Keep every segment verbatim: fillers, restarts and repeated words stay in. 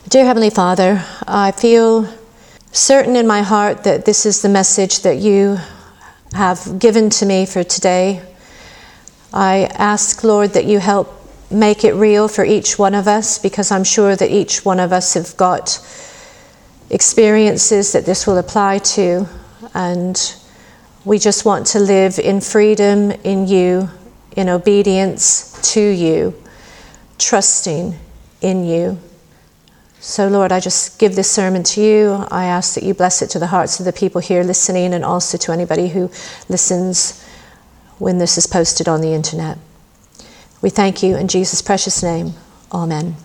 Dear Heavenly Father, I feel certain in my heart that this is the message that you have given to me for today. I ask, Lord, that you help make it real for each one of us, because I'm sure that each one of us have got experiences that this will apply to, and we just want to live in freedom in you, in obedience to you, trusting in you. So Lord, I just give this sermon to you. I ask that you bless it to the hearts of the people here listening, and also to anybody who listens when this is posted on the internet. We thank you in Jesus' precious name. Amen.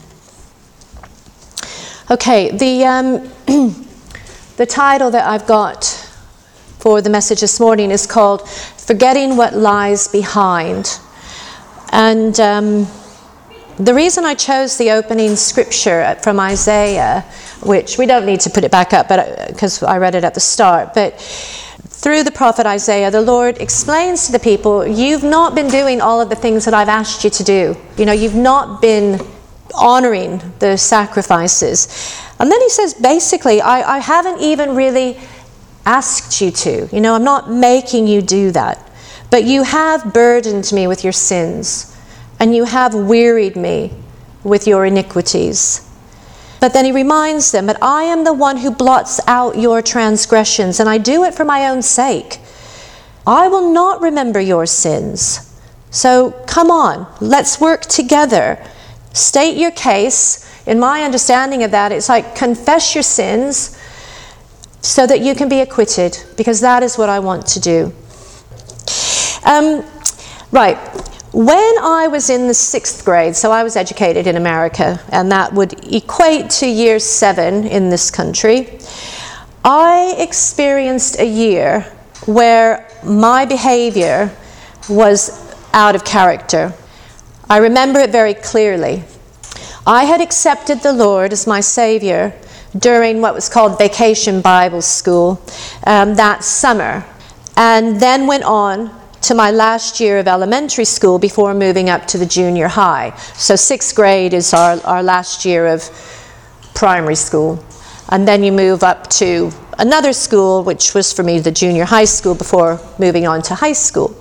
Okay, the um, the title that I've got for the message this morning is called Forgetting What Lies Behind. And um, the reason I chose the opening scripture from Isaiah, which we don't need to put it back up, but because I read it at the start, but through the prophet Isaiah, the Lord explains to the people, you've not been doing all of the things that I've asked you to do. You know, you've not been honoring the sacrifices. And then he says, basically, I, I haven't even really asked you to. You know, I'm not making you do that. But you have burdened me with your sins, and you have wearied me with your iniquities. But then he reminds them that I am the one who blots out your transgressions, and I do it for my own sake. I will not remember your sins. So come on, let's work together. State your case. In my understanding of that, it's like confess your sins so that you can be acquitted, because that is what I want to do. Um, right. When I was in the sixth grade, so I was educated in America, and that would equate to year seven in this country, I experienced a year where my behavior was out of character. I remember it very clearly. I had accepted the Lord as my Savior during what was called Vacation Bible School um, that summer, and then went on to my last year of elementary school before moving up to the junior high. So sixth grade is our, our last year of primary school. And then you move up to another school, which was for me the junior high school, before moving on to high school.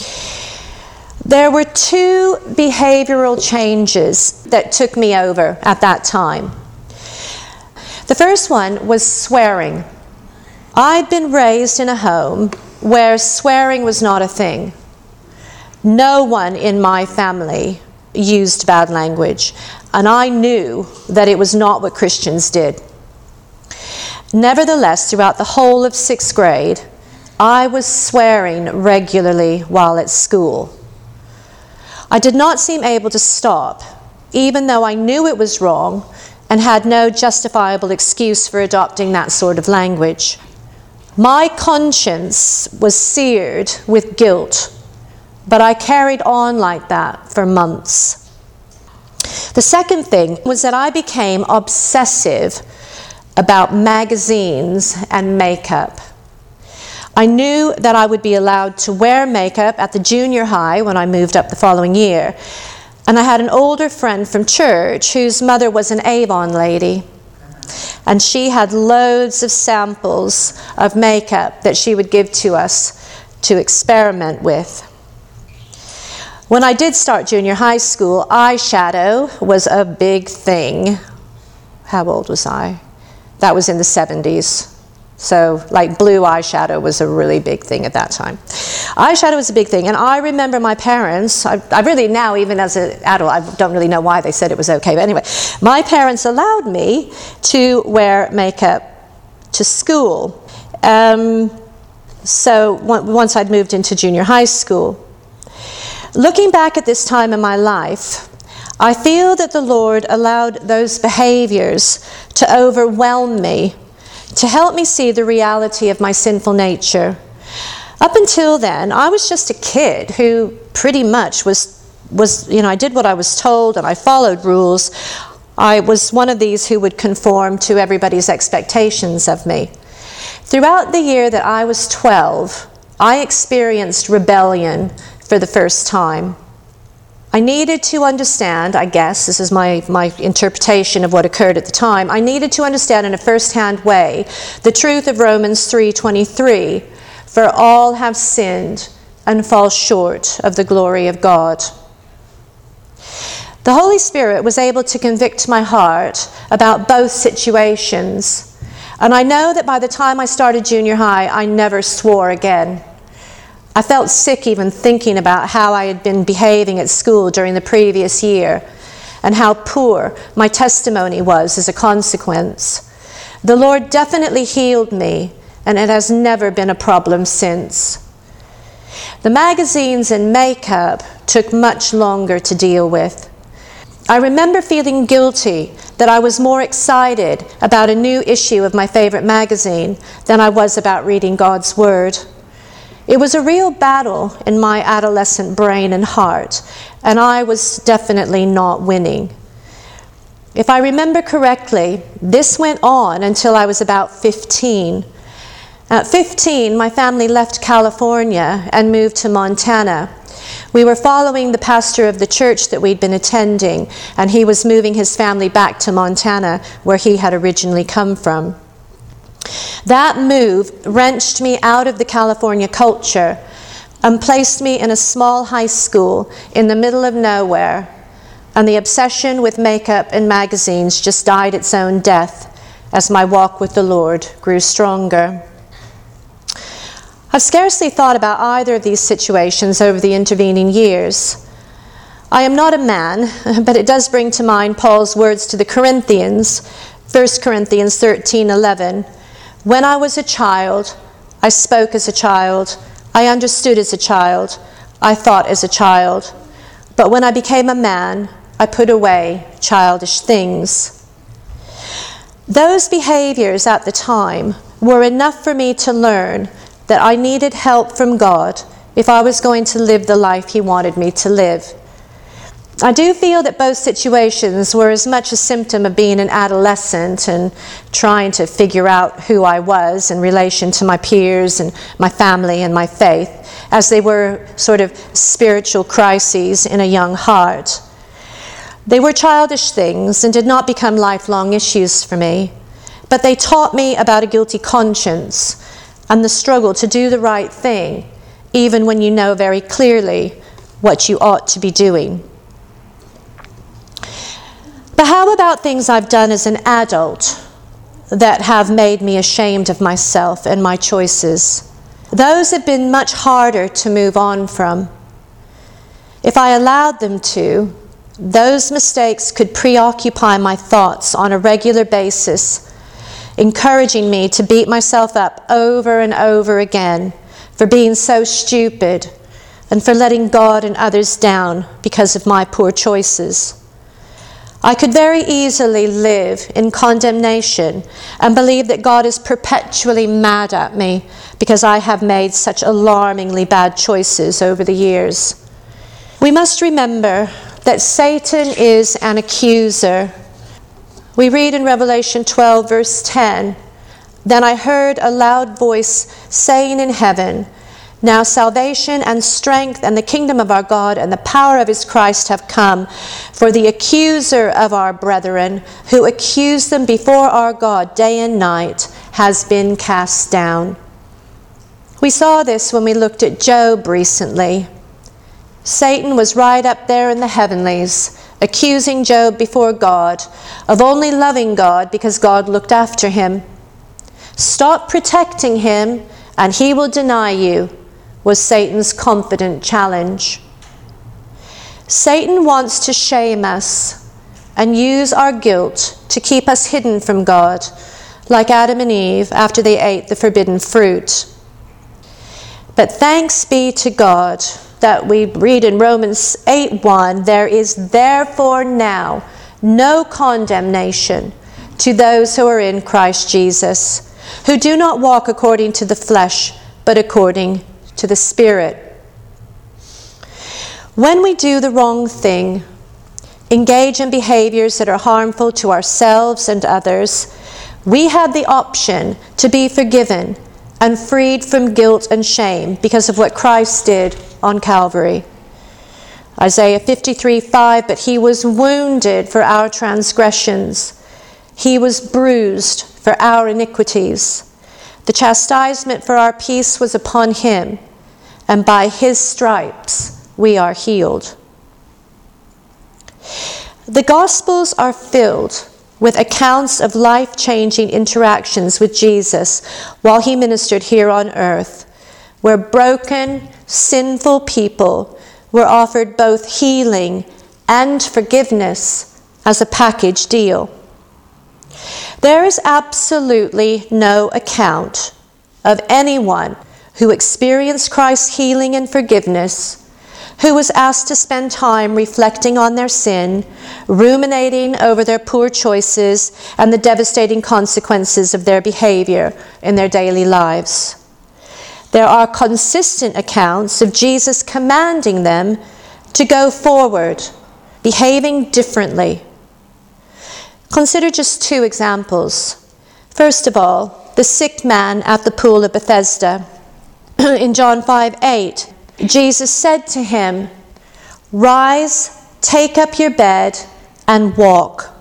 There were two behavioral changes that took me over at that time. The first one was swearing. I'd been raised in a home where swearing was not a thing. No one in my family used bad language, and I knew that it was not what Christians did. Nevertheless, throughout the whole of sixth grade, I was swearing regularly while at school. I did not seem able to stop, even though I knew it was wrong and had no justifiable excuse for adopting that sort of language. My conscience was seared with guilt, but I carried on like that for months. The second thing was that I became obsessive about magazines and makeup. I knew that I would be allowed to wear makeup at the junior high when I moved up the following year, and I had an older friend from church whose mother was an Avon lady. And she had loads of samples of makeup that she would give to us to experiment with. When I did start junior high school, eyeshadow was a big thing. How old was I? That was in the seventies. So, like, blue eyeshadow was a really big thing at that time. Eyeshadow was a big thing, and I remember my parents, I, I really now, even as an adult, I don't really know why they said it was okay, but anyway, my parents allowed me to wear makeup to school. Um, so, w- once I'd moved into junior high school. Looking back at this time in my life, I feel that the Lord allowed those behaviors to overwhelm me, to help me see the reality of my sinful nature. Up until then, I was just a kid who pretty much was, was, you know, I did what I was told and I followed rules. I was one of these who would conform to everybody's expectations of me. Throughout the year that I was twelve, I experienced rebellion for the first time. I needed to understand, I guess, this is my, my interpretation of what occurred at the time, I needed to understand in a first-hand way the truth of Romans three twenty-three, for all have sinned and fall short of the glory of God. The Holy Spirit was able to convict my heart about both situations, and I know that by the time I started junior high, I never swore again. I felt sick even thinking about how I had been behaving at school during the previous year and how poor my testimony was as a consequence. The Lord definitely healed me, and it has never been a problem since. The magazines and makeup took much longer to deal with. I remember feeling guilty that I was more excited about a new issue of my favorite magazine than I was about reading God's Word. It was a real battle in my adolescent brain and heart, and I was definitely not winning. If I remember correctly, this went on until I was about fifteen. At fifteen, my family left California and moved to Montana. We were following the pastor of the church that we'd been attending, and he was moving his family back to Montana, where he had originally come from. That move wrenched me out of the California culture and placed me in a small high school in the middle of nowhere, and the obsession with makeup and magazines just died its own death as my walk with the Lord grew stronger. I've scarcely thought about either of these situations over the intervening years. I am not a man, but it does bring to mind Paul's words to the Corinthians, First Corinthians thirteen eleven. When I was a child, I spoke as a child, I understood as a child, I thought as a child. But when I became a man, I put away childish things. Those behaviors at the time were enough for me to learn that I needed help from God if I was going to live the life He wanted me to live. I do feel that both situations were as much a symptom of being an adolescent and trying to figure out who I was in relation to my peers and my family and my faith, as they were sort of spiritual crises in a young heart. They were childish things and did not become lifelong issues for me, but they taught me about a guilty conscience and the struggle to do the right thing, even when you know very clearly what you ought to be doing. But how about things I've done as an adult that have made me ashamed of myself and my choices? Those have been much harder to move on from. If I allowed them to, those mistakes could preoccupy my thoughts on a regular basis, encouraging me to beat myself up over and over again for being so stupid and for letting God and others down because of my poor choices. I could very easily live in condemnation and believe that God is perpetually mad at me because I have made such alarmingly bad choices over the years. We must remember that Satan is an accuser. We read in Revelation twelve, verse ten, "Then I heard a loud voice saying in heaven, 'Now salvation and strength and the kingdom of our God and the power of his Christ have come, for the accuser of our brethren, who accused them before our God day and night, has been cast down.'" We saw this when we looked at Job recently. Satan was right up there in the heavenlies, accusing Job before God of only loving God because God looked after him. "Stop protecting him and he will deny you," was Satan's confident challenge. Satan wants to shame us and use our guilt to keep us hidden from God, like Adam and Eve after they ate the forbidden fruit. But thanks be to God that we read in Romans eight one, "There is therefore now no condemnation to those who are in Christ Jesus, who do not walk according to the flesh, but according to the Spirit." When we do the wrong thing, engage in behaviors that are harmful to ourselves and others, we have the option to be forgiven and freed from guilt and shame because of what Christ did on Calvary. Isaiah fifty-three five, but he was wounded for our transgressions. He was bruised for our iniquities. The chastisement for our peace was upon him, and by his stripes we are healed. The Gospels are filled with accounts of life-changing interactions with Jesus while he ministered here on earth, where broken, sinful people were offered both healing and forgiveness as a package deal. There is absolutely no account of anyone who experienced Christ's healing and forgiveness who was asked to spend time reflecting on their sin, ruminating over their poor choices and the devastating consequences of their behavior in their daily lives. There are consistent accounts of Jesus commanding them to go forward, behaving differently. Consider just two examples. First of all, the sick man at the pool of Bethesda. In John five eight, Jesus said to him, "Rise, take up your bed, and walk."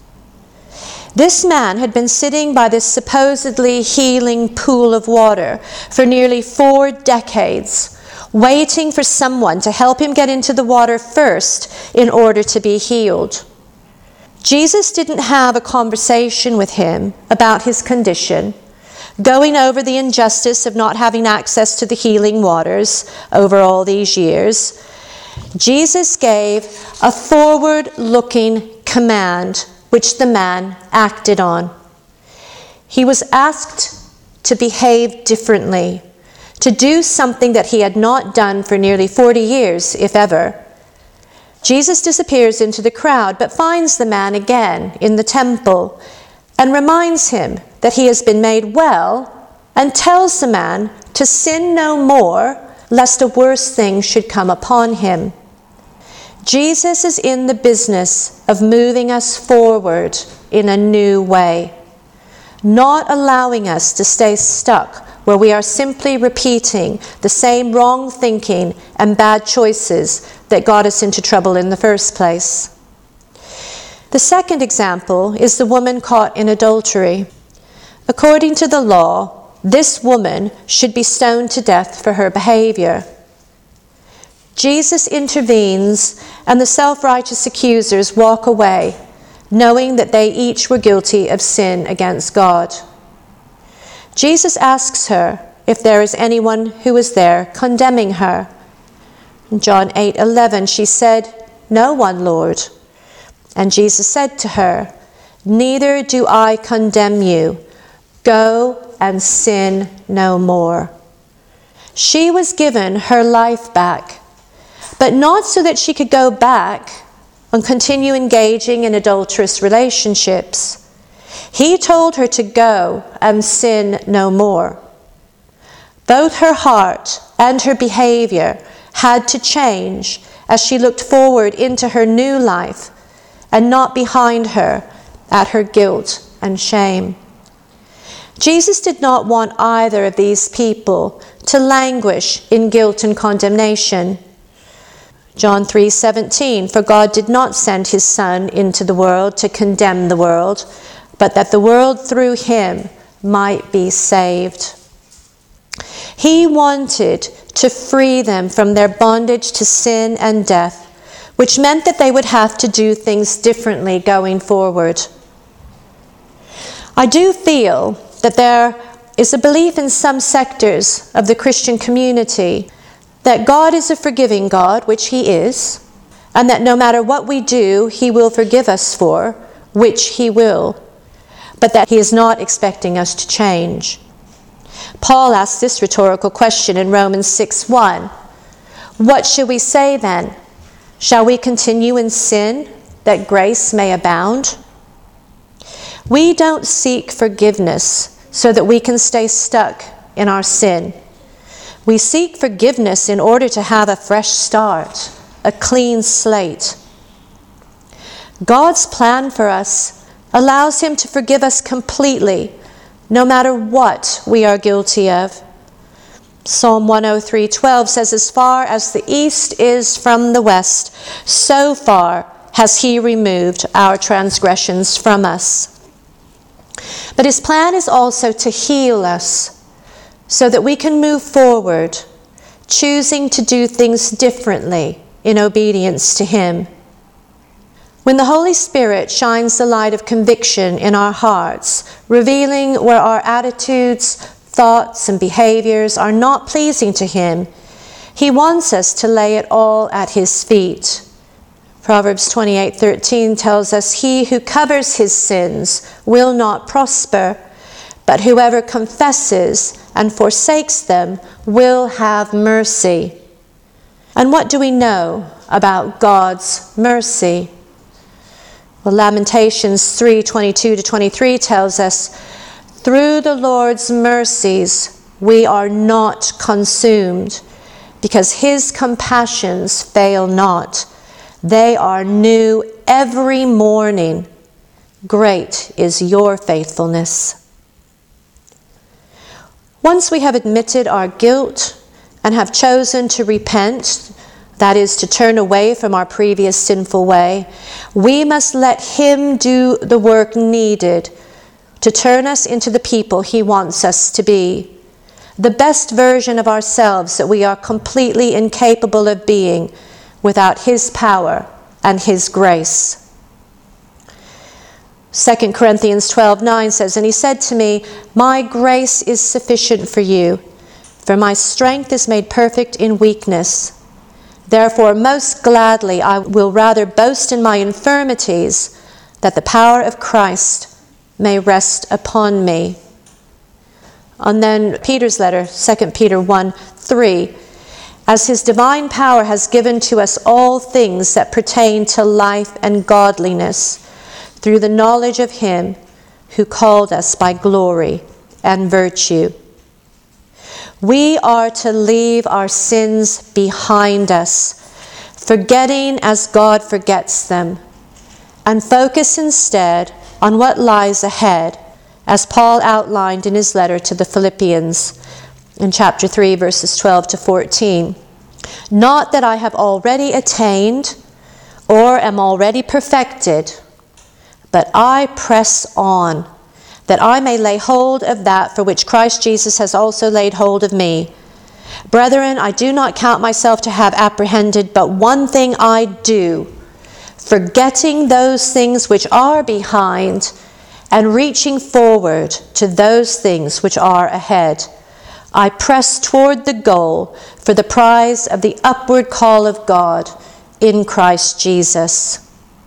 This man had been sitting by this supposedly healing pool of water for nearly four decades, waiting for someone to help him get into the water first in order to be healed. Jesus didn't have a conversation with him about his condition, going over the injustice of not having access to the healing waters over all these years. Jesus gave a forward-looking command which the man acted on. He was asked to behave differently, to do something that he had not done for nearly forty years, if ever. Jesus disappears into the crowd, but finds the man again in the temple and reminds him that he has been made well, and tells the man to sin no more, lest a worse thing should come upon him. Jesus is in the business of moving us forward in a new way, not allowing us to stay stuck where we are simply repeating the same wrong thinking and bad choices that got us into trouble in the first place. The second example is the woman caught in adultery. According to the law, this woman should be stoned to death for her behavior. Jesus intervenes, and the self-righteous accusers walk away, knowing that they each were guilty of sin against God. Jesus asks her if there is anyone who is there condemning her. In John eight eleven, she said, "No one, Lord." And Jesus said to her, "Neither do I condemn you. Go and sin no more." She was given her life back, but not so that she could go back and continue engaging in adulterous relationships. He told her to go and sin no more. Both her heart and her behavior had to change as she looked forward into her new life and not behind her at her guilt and shame. Jesus did not want either of these people to languish in guilt and condemnation. John three seventeen, "For God did not send his Son into the world to condemn the world, but that the world through him might be saved." He wanted to free them from their bondage to sin and death, which meant that they would have to do things differently going forward. I do feel that there is a belief in some sectors of the Christian community that God is a forgiving God, which he is, and that no matter what we do, he will forgive us for, which he will, but that he is not expecting us to change. Paul asks this rhetorical question in Romans six one. "What shall we say then? Shall we continue in sin that grace may abound?" We don't seek forgiveness so that we can stay stuck in our sin. We seek forgiveness in order to have a fresh start, a clean slate. God's plan for us allows him to forgive us completely, no matter what we are guilty of. Psalm one oh three twelve says, as far as the east is from the west, so far has he removed our transgressions from us. But his plan is also to heal us so that we can move forward, choosing to do things differently in obedience to him. When the Holy Spirit shines the light of conviction in our hearts, revealing where our attitudes, thoughts, and behaviors are not pleasing to him, he wants us to lay it all at his feet. Proverbs twenty-eight thirteen tells us, he who covers his sins will not prosper, but whoever confesses and forsakes them will have mercy. And what do we know about God's mercy? Well, Lamentations three twenty-two to twenty-three tells us, through the Lord's mercies we are not consumed, because his compassions fail not. They are new every morning. Great is your faithfulness. Once we have admitted our guilt and have chosen to repent, that is, to turn away from our previous sinful way, we must let him do the work needed to turn us into the people he wants us to be, the best version of ourselves that we are completely incapable of being without his power and his grace. Second Corinthians twelve nine says, and he said to me, my grace is sufficient for you, for my strength is made perfect in weakness. Therefore, most gladly I will rather boast in my infirmities, that the power of Christ may rest upon me. And then Peter's letter, Second Peter one three, as his divine power has given to us all things that pertain to life and godliness, through the knowledge of him who called us by glory and virtue. We are to leave our sins behind us, forgetting as God forgets them, and focus instead on what lies ahead, as Paul outlined in his letter to the Philippians in chapter three, verses twelve to fourteen. Not that I have already attained or am already perfected, but I press on, that I may lay hold of that for which Christ Jesus has also laid hold of me. Brethren, I do not count myself to have apprehended, but one thing I do, forgetting those things which are behind and reaching forward to those things which are ahead. I press toward the goal for the prize of the upward call of God in Christ Jesus.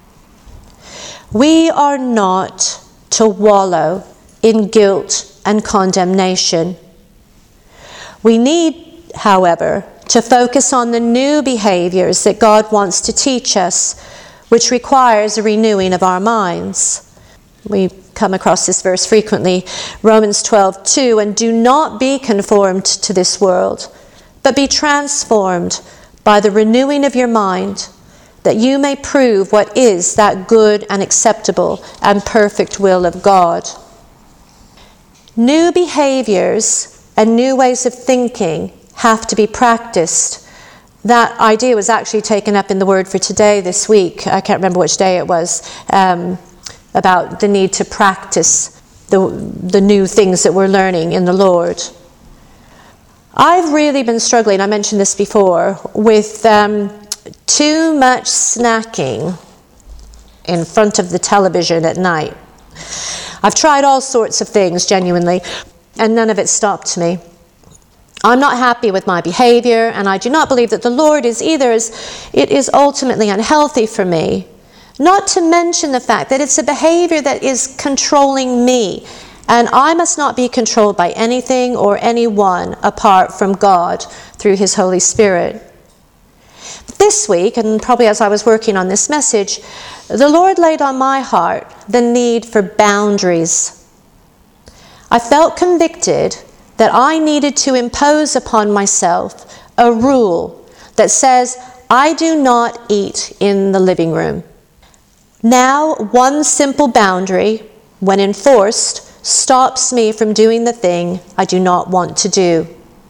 We are not to wallow in guilt and condemnation. We need, however, to focus on the new behaviors that God wants to teach us, which requires a renewing of our minds. We come across this verse frequently, Romans twelve two, and do not be conformed to this world, but be transformed by the renewing of your mind, that you may prove what is that good and acceptable and perfect will of God. New behaviors and new ways of thinking have to be practiced. That idea was actually taken up in the word for today this week. I can't remember which day it was, um, about the need to practice the, the new things that we're learning in the Lord. I've really been struggling, I mentioned this before, with um, too much snacking in front of the television at night. I've tried all sorts of things, genuinely, and none of it stopped me. I'm not happy with my behavior, and I do not believe that the Lord is either, as it is ultimately unhealthy for me. Not to mention the fact that it's a behavior that is controlling me, and I must not be controlled by anything or anyone apart from God through his Holy Spirit. This week, and probably as I was working on this message, the Lord laid on my heart the need for boundaries. I felt convicted that I needed to impose upon myself a rule that says I do not eat in the living room. Now, one simple boundary, when enforced, stops me from doing the thing I do not want to do.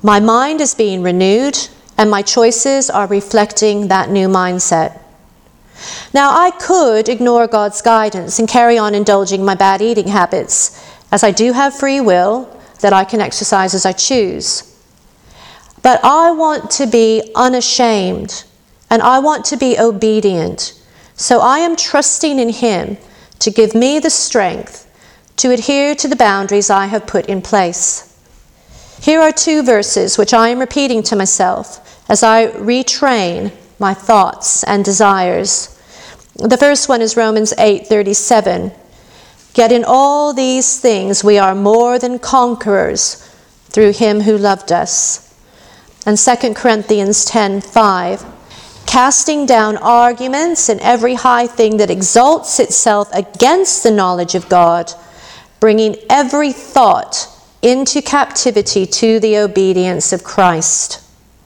My mind is being renewed, and my choices are reflecting that new mindset. Now, I could ignore God's guidance and carry on indulging my bad eating habits, as I do have free will that I can exercise as I choose. But I want to be unashamed, and I want to be obedient. So I am trusting in Him to give me the strength to adhere to the boundaries I have put in place. Here are two verses which I am repeating to myself as I retrain my thoughts and desires. The first one is Romans eight thirty-seven. Yet in all these things we are more than conquerors through Him who loved us. And Second Corinthians ten five. Casting down arguments and every high thing that exalts itself against the knowledge of God, bringing every thought into captivity to the obedience of Christ.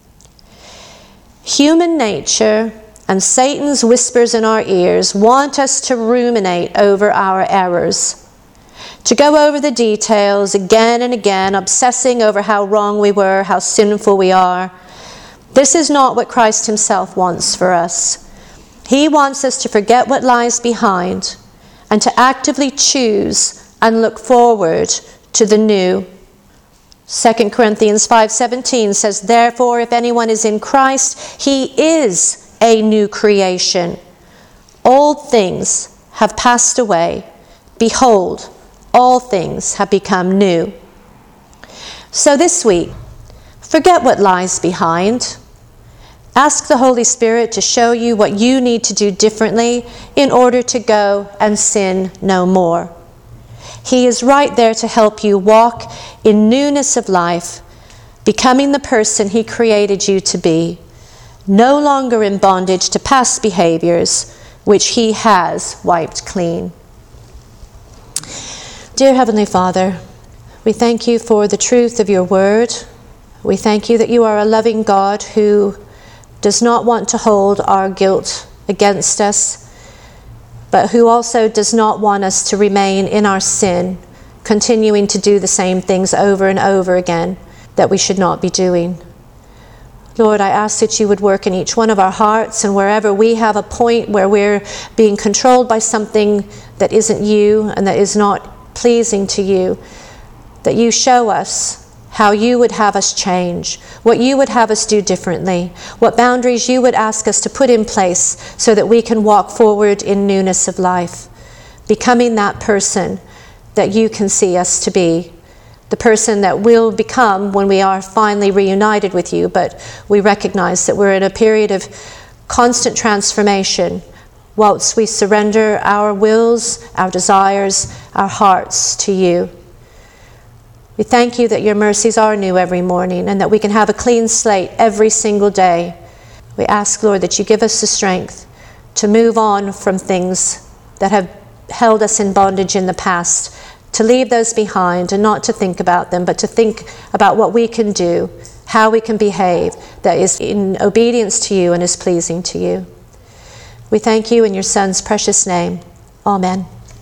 Human nature and Satan's whispers in our ears want us to ruminate over our errors, to go over the details again and again, obsessing over how wrong we were, how sinful we are. This is not what Christ Himself wants for us. He wants us to forget what lies behind and to actively choose and look forward to the new. Second Corinthians five seventeen says, therefore, if anyone is in Christ, he is a new creation. Old things have passed away. Behold, all things have become new. So this week, forget what lies behind. Ask the Holy Spirit to show you what you need to do differently in order to go and sin no more. He is right there to help you walk in newness of life, becoming the person He created you to be, no longer in bondage to past behaviors which He has wiped clean. Dear Heavenly Father, we thank You for the truth of Your word. We thank You that You are a loving God who does not want to hold our guilt against us, but who also does not want us to remain in our sin, continuing to do the same things over and over again that we should not be doing. Lord, I ask that You would work in each one of our hearts, and wherever we have a point where we're being controlled by something that isn't You and that is not pleasing to You, that You show us how You would have us change, what You would have us do differently, what boundaries You would ask us to put in place so that we can walk forward in newness of life, becoming that person that You can see us to be, the person that we'll become when we are finally reunited with You, but we recognize that we're in a period of constant transformation whilst we surrender our wills, our desires, our hearts to You. We thank You that Your mercies are new every morning and that we can have a clean slate every single day. We ask, Lord, that You give us the strength to move on from things that have held us in bondage in the past, to leave those behind and not to think about them, but to think about what we can do, how we can behave that is in obedience to You and is pleasing to You. We thank You in Your Son's precious name. Amen.